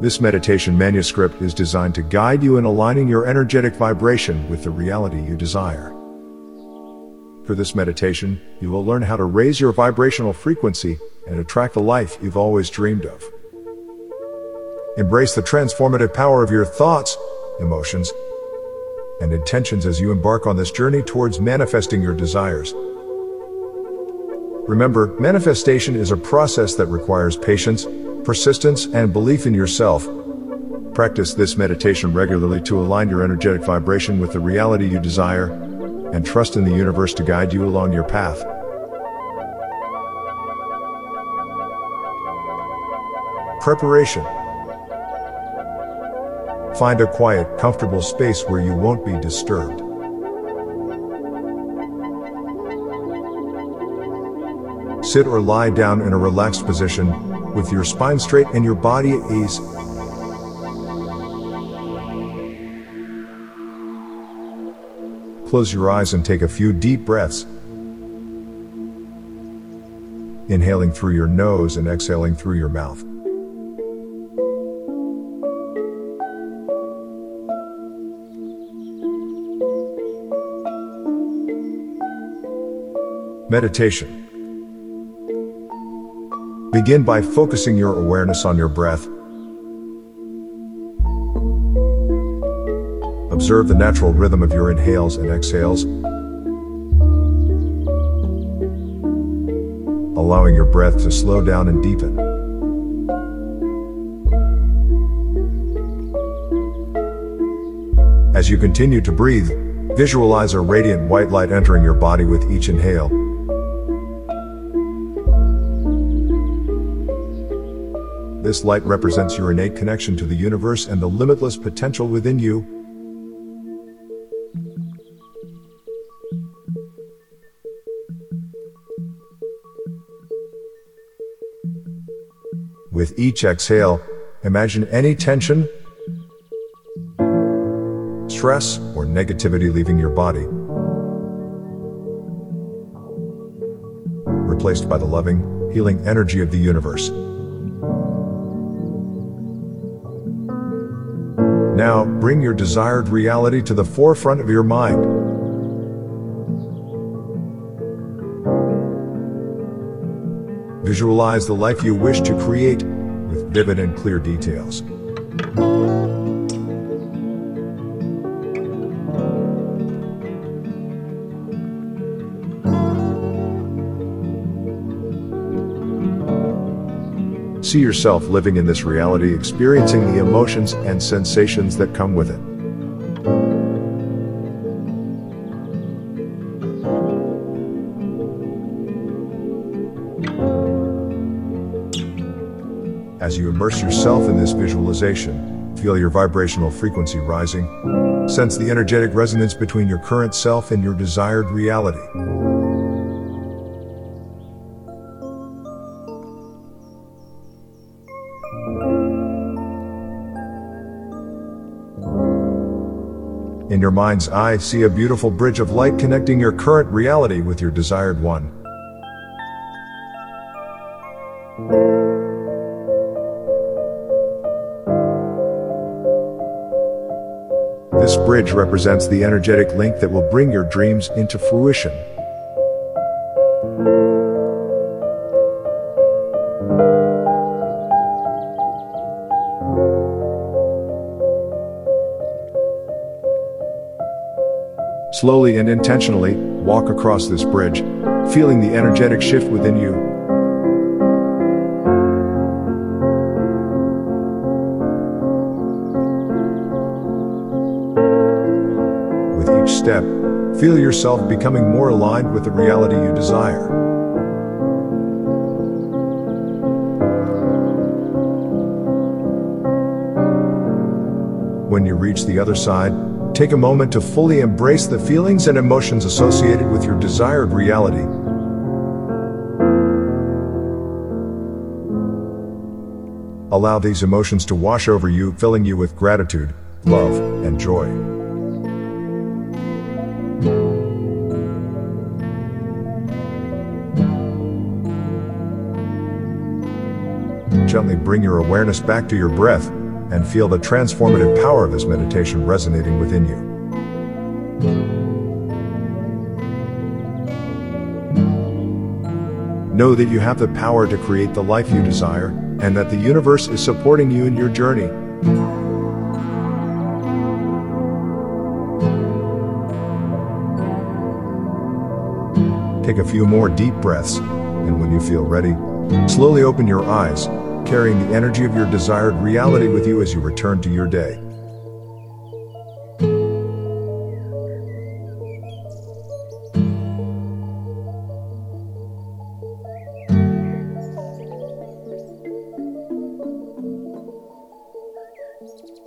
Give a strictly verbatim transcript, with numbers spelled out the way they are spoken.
This meditation manuscript is designed to guide you in aligning your energetic vibration with the reality you desire. For this meditation, you will learn how to raise your vibrational frequency and attract the life you've always dreamed of. Embrace the transformative power of your thoughts, emotions, and intentions as you embark on this journey towards manifesting your desires. Remember, manifestation is a process that requires patience, persistence, and belief in yourself. Practice this meditation regularly to align your energetic vibration with the reality you desire, and trust in the universe to guide you along your path. Preparation. Find a quiet, comfortable space where you won't be disturbed. Sit or lie down in a relaxed position, with your spine straight and your body at ease. Close your eyes and take a few deep breaths. Inhaling through your nose and exhaling through your mouth. Meditation. Begin by focusing your awareness on your breath. Observe the natural rhythm of your inhales and exhales, allowing your breath to slow down and deepen. As you continue to breathe, visualize a radiant white light entering your body with each inhale. This light represents your innate connection to the universe and the limitless potential within you. With each exhale, imagine any tension, stress, or negativity leaving your body, replaced by the loving, healing energy of the universe. Now, bring your desired reality to the forefront of your mind. Visualize the life you wish to create, with vivid and clear details. See yourself living in this reality, experiencing the emotions and sensations that come with it. As you immerse yourself in this visualization, feel your vibrational frequency rising. Sense the energetic resonance between your current self and your desired reality. In your mind's eye, see a beautiful bridge of light connecting your current reality with your desired one. This bridge represents the energetic link that will bring your dreams into fruition. Slowly and intentionally, walk across this bridge, feeling the energetic shift within you. With each step, feel yourself becoming more aligned with the reality you desire. When you reach the other side, take a moment to fully embrace the feelings and emotions associated with your desired reality. Allow these emotions to wash over you, filling you with gratitude, love, and joy. Gently bring your awareness back to your breath, and feel the transformative power of this meditation resonating within you. Know that you have the power to create the life you desire, and that the universe is supporting you in your journey. Take a few more deep breaths, and when you feel ready, slowly open your eyes, carrying the energy of your desired reality with you as you return to your day. Thank you.